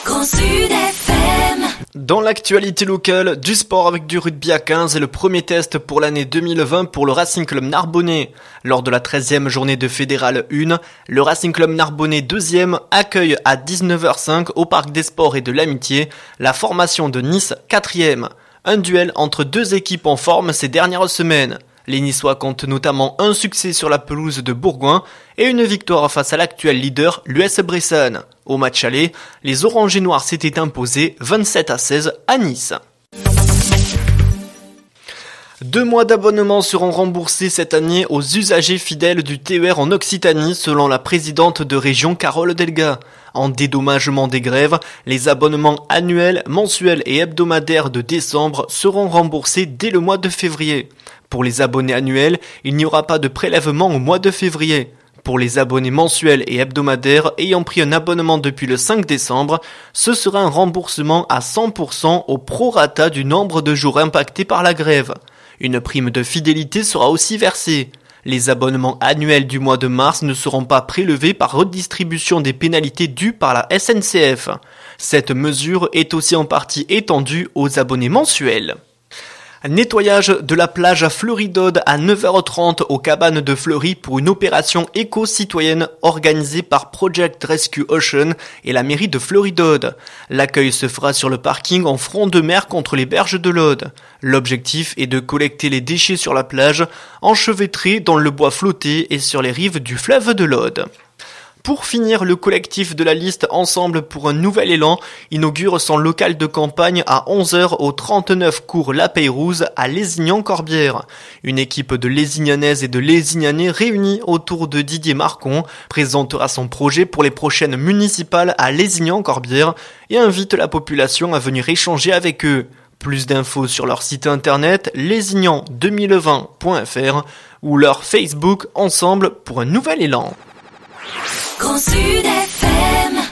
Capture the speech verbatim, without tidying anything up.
Grand Sud F M. Dans l'actualité locale, du sport avec du rugby à quinze et le premier test pour l'année deux mille vingt pour le Racing Club Narbonnais. Lors de la treizième journée de Fédérale un, le Racing Club Narbonnais deuxième accueille à dix-neuf heures cinq au Parc des Sports et de l'Amitié la formation de Nice quatrième. Un duel entre deux équipes en forme ces dernières semaines. Les Niçois comptent notamment un succès sur la pelouse de Bourgoin et une victoire face à l'actuel leader, l'U S Bressanne. Au match aller, les Oranges et Noirs s'étaient imposés vingt-sept à seize à Nice. Deux mois d'abonnement seront remboursés cette année aux usagers fidèles du T E R en Occitanie, selon la présidente de région Carole Delga. En dédommagement des grèves, les abonnements annuels, mensuels et hebdomadaires de décembre seront remboursés dès le mois de février. Pour les abonnés annuels, il n'y aura pas de prélèvement au mois de février. Pour les abonnés mensuels et hebdomadaires ayant pris un abonnement depuis le cinq décembre, ce sera un remboursement à cent pour cent au prorata du nombre de jours impactés par la grève. Une prime de fidélité sera aussi versée. Les abonnements annuels du mois de mars ne seront pas prélevés par redistribution des pénalités dues par la S N C F. Cette mesure est aussi en partie étendue aux abonnés mensuels. Nettoyage de la plage à Fleury-Dode à neuf heures trente aux cabanes de Fleury pour une opération éco-citoyenne organisée par Project Rescue Ocean et la mairie de Fleury-Dode. L'accueil se fera sur le parking en front de mer contre les berges de l'Aude. L'objectif est de collecter les déchets sur la plage, enchevêtrés dans le bois flotté et sur les rives du fleuve de l'Aude. Pour finir, le collectif de la liste Ensemble pour un nouvel élan inaugure son local de campagne à onze heures au trente-neuf cours La Peyrouse à Lézignan-Corbière. Une équipe de Lézignanaises et de Lézignanais réunis autour de Didier Marcon présentera son projet pour les prochaines municipales à Lézignan-Corbière et invite la population à venir échanger avec eux. Plus d'infos sur leur site internet lézignan deux mille vingt point f r ou leur Facebook Ensemble pour un nouvel élan. Grand Sud F M.